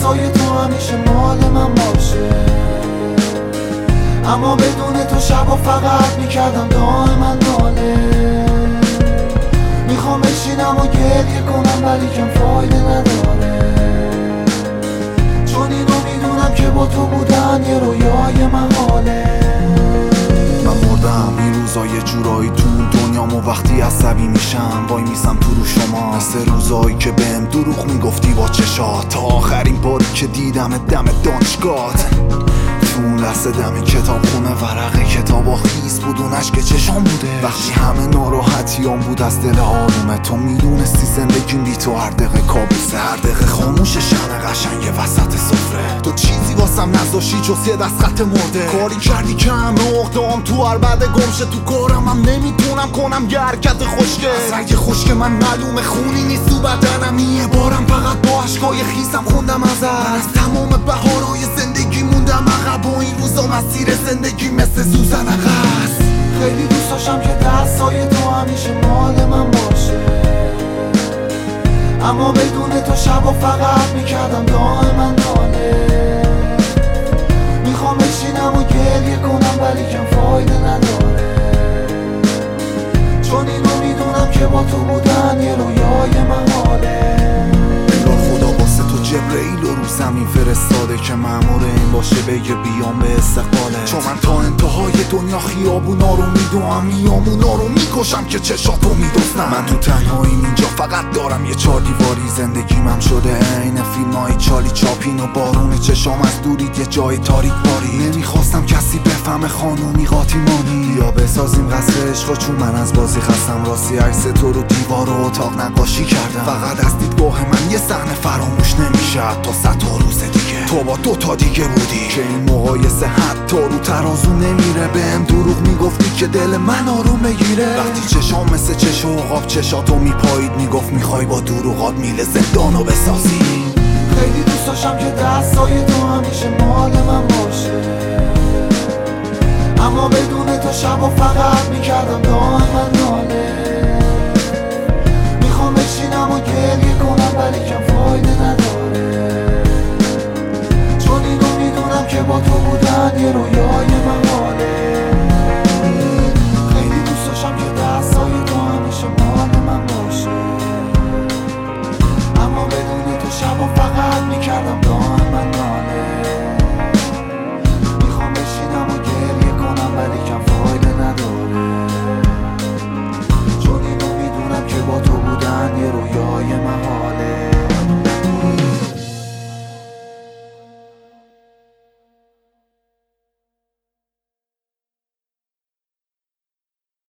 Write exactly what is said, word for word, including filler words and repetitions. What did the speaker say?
دستای تو همیشه مال من باشه، اما بدون تو شبا فقط میکردم دائما ناله. میخوام بشینم و گریه کنم ولی کم فایده نداره، چون اینو میدونم که با تو بودن یه رویای محاله. من مردم این روزا یه جورایی تو دنیام و وقتی عصبی میشم وای میسم تو رو شما، مثل روزایی که بهم دروغ میگفتی با چشات، تا آخرین باری که دیدم دم دانشگاهت. تو اون لحظه دم کتاب خونه ورقه کتاب و خیس بود اون عشق چشام بوده، وقتی همه ناراحتیام بود از دل آرومه. تو میدونستی زندگیم بی تو هر دقیقه کابوسه، هر دقیقه خاموش شمع قشنگ وسط سفره. تو چیزی واسم نذاشتی جز یه دست خط مرده، کاری کردی که همه عقده‌ام تو هر بعد گمشه. تو کارم هم نمیتونم کنم یه حرکت خوشگل، از رنگ خشک من معلومه خونی نیست تو بدنم. یه بارم فقط با عشقای خیسم خوندم ازت، من از تمام بهارهای زندگی موندم عقب و این روزا مسیر زندگی مثل سوزن عقص. خیلی دوست داشتم که دستای تو همیشه مال من باشه، اما بدون تو شبا فقط میکردم دائما ناله. میخوام بشینم و گریه کنم ولی کم فایده نداره، چون اینو میدونم که با تو بودن یه رویای محاله. انگار خدا واسه تو جبرئیل رو رو زمین فرستاده که مأمور این باشه بگه بیام به استقباله. چون من تا انتهای دنیا خیابونا رو میدوام، میامونا رو میکشم که چشاتو میدوستم. من تو تنهاییم اینجا فقط دارم یه چار دیواری، زندگیمم هم شده عین فیلمای چالی چاپین و بارون چشام از دوری یه جای تاریک باری. نمیخواستم کسی بفهمه خانومی قاطیمانی، یا بسازیم قصر عشق چون من از بازی خستم. راستی عکس تو رو دیوار و اتاق نقاشی کردم، فقط از دیدگاه من یه صحنه فراموش نمیشه تا صد تا روز دیگه. تو با دو تا دیگه بودی که این مقایسه حتی رو ترازو نمیره. بهم دروغ میگفتی که دل من آروم بگیره، وقتی چشام مثل چشم عقاب چشاتو میپایید میگفت میخوای با دروغات میله زندانو بسازی. خیلی دوست داشتم که دستای تو همیشه مال من باشه، اما بدون تو شبا فقط میکردم دائما ناله. میخوام بشینم و گریه کنم ولی کم فایده نداره، چون اینو میدونم که با تو بودن یه رویا